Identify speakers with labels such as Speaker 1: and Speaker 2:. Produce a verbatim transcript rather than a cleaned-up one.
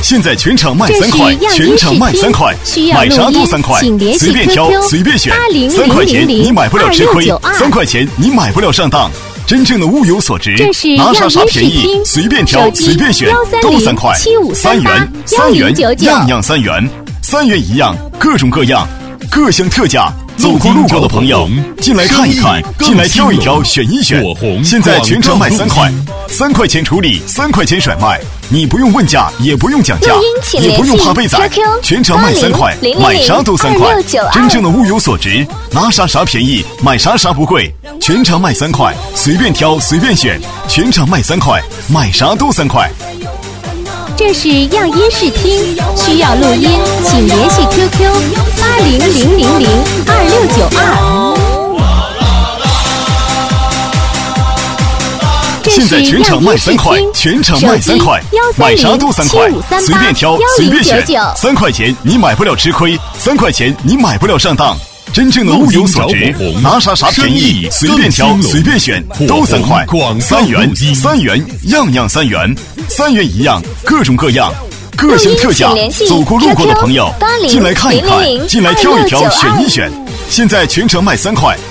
Speaker 1: 现在全场卖三块，全场卖三块，买啥都三块，随便挑，随便选。三块钱你买不了吃亏，三块钱你买不了上当。真正的物有所值，拿啥啥便宜，随便挑，随便选，都三块，三元，三元，样样三元，三元一样，各种各样，各项特价。走过路过的朋友，进来看一看，进来挑一挑，选一选。现在全场卖三块，三块钱处理，三块钱甩卖，你不用问价，也不用讲价，也不用怕被宰，全场卖三块，买啥都三块。真正的物有所值，拿啥啥便宜，买啥啥不贵。全场卖三块，随便挑，随便选。全场卖三块，买啥都三块。
Speaker 2: 这是样音视听，需要录音，请联系 Q Q 八零零零零二六九二。
Speaker 1: 现在全场卖三块，全场卖三块，买啥都三块，随便挑，随便选。三块钱你买不了吃亏，三块钱你买不了上当。真正的物有所值，拿啥啥便宜，随便挑，随便选，都三块，三元，三元，样样三元，三元一样，各种各样，各项特价。走过路过的朋友，进来看一看，进来挑一挑，选一选。现在全程卖三块，